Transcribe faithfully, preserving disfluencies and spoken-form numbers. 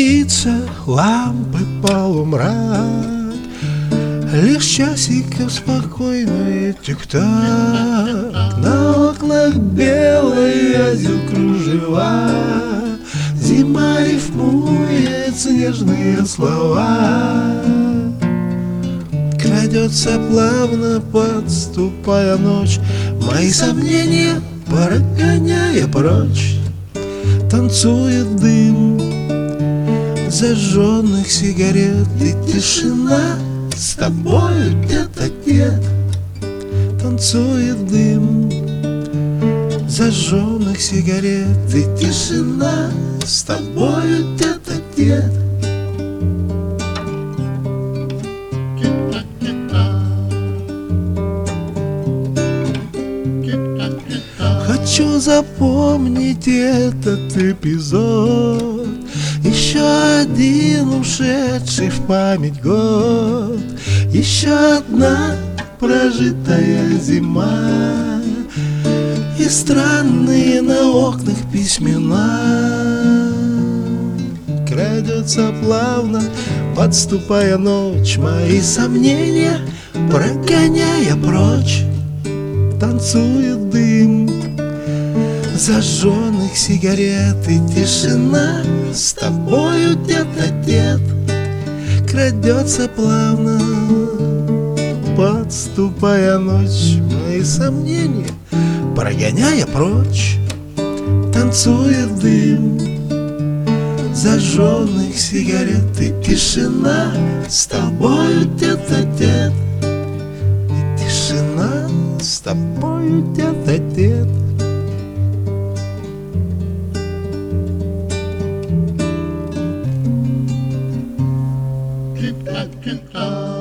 Светится лампы полумрак, лишь часиков спокойный тик-так. На окнах белые озю кружева, зима рифмует снежные слова. Крадется плавно, подступая ночь, мои сомнения прогоняя прочь. Танцует дым зажженных сигарет, и тишина с тобою тет-а-тет. Танцует дым зажженных сигарет, и тишина с тобою тет-а-тет. Хочу запомнить этот эпизод, еще один ушедший в память год, еще одна прожитая зима, и странные на окнах письмена. Крадется плавно, подступая ночь, мои сомнения прогоняя прочь. Танцует дым зажженных сигарет, и тишина с тобою тет-а-тет. Крадется плавно, подступая ночь, мои сомнения прогоняя прочь. Танцует дым зажженных сигарет, и тишина с тобою тет-а-тет. И тишина с тобою тет-а-тет. Kita-kita